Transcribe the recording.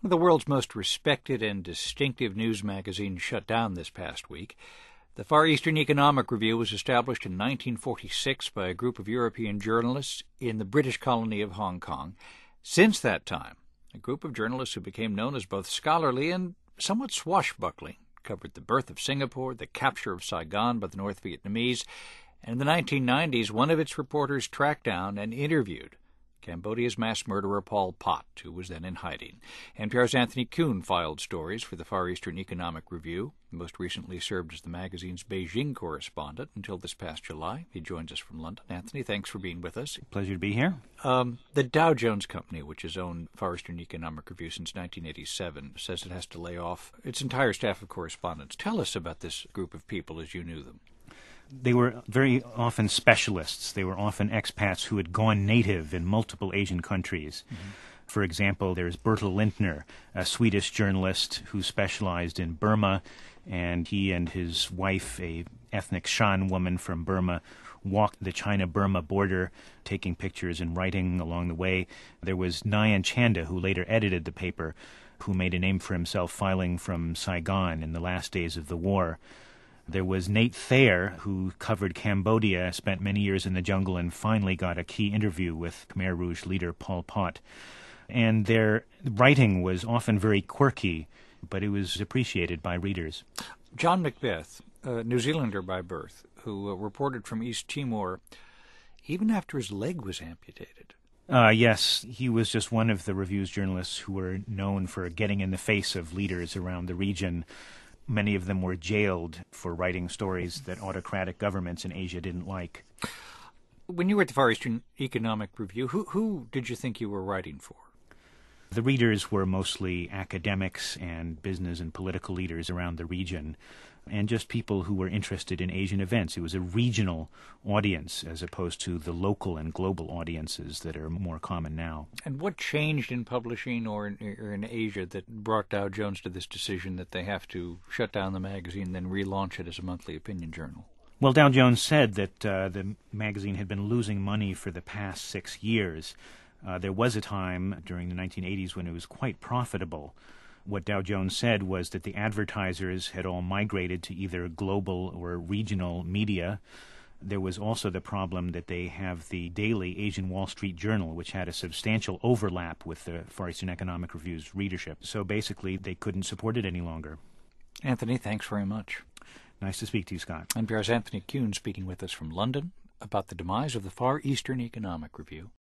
The world's most respected and distinctive news magazine shut down this past week. The Far Eastern Economic Review was established in 1946 by a group of European journalists in the British colony of Hong Kong. Since that time, a group of journalists who became known as both scholarly and somewhat swashbuckling covered the birth of Singapore, the capture of Saigon by the North Vietnamese, and in the 1990s, one of its reporters tracked down and interviewed Cambodia's mass murderer Pol Pot, who was then in hiding. NPR's Anthony Kuhn filed stories for the Far Eastern Economic Review. He most recently served as the magazine's Beijing correspondent until this past July. He joins us from London. Anthony, thanks for being with us. Pleasure to be here. The Dow Jones Company, which has owned Far Eastern Economic Review since 1987, says it has to lay off its entire staff of correspondents. Tell us about this group of people as you knew them. They were very often specialists. They were often expats who had gone native in multiple Asian countries. Mm-hmm. For example, there's Bertil Lintner, a Swedish journalist who specialized in Burma, and he and his wife, a ethnic Shan woman from Burma, walked the China-Burma border, taking pictures and writing along the way. There was Nyan Chanda, who later edited the paper, who made a name for himself filing from Saigon in the last days of the war. There was Nate Thayer, who covered Cambodia, spent many years in the jungle, and finally got a key interview with Khmer Rouge leader Pol Pot. And their writing was often very quirky, but it was appreciated by readers. John Macbeth, a New Zealander by birth, who reported from East Timor even after his leg was amputated. Yes, he was just one of the Review's journalists who were known for getting in the face of leaders around the region. Many of them were jailed for writing stories that autocratic governments in Asia didn't like. When you were at the Far Eastern Economic Review, who did you think you were writing for? The readers were mostly academics and business and political leaders around the region, and just people who were interested in Asian events. It was a regional audience as opposed to the local and global audiences that are more common now. And what changed in publishing or in Asia that brought Dow Jones to this decision that they have to shut down the magazine and then relaunch it as a monthly opinion journal? Well, Dow Jones said that the magazine had been losing money for the past 6 years. There was a time during the 1980s when it was quite profitable. What Dow Jones said was that the advertisers had all migrated to either global or regional media. There was also the problem that they have the daily Asian Wall Street Journal, which had a substantial overlap with the Far Eastern Economic Review's readership. So basically, they couldn't support it any longer. Anthony, thanks very much. Nice to speak to you, Scott. NPR's Anthony Kuhn speaking with us from London about the demise of the Far Eastern Economic Review.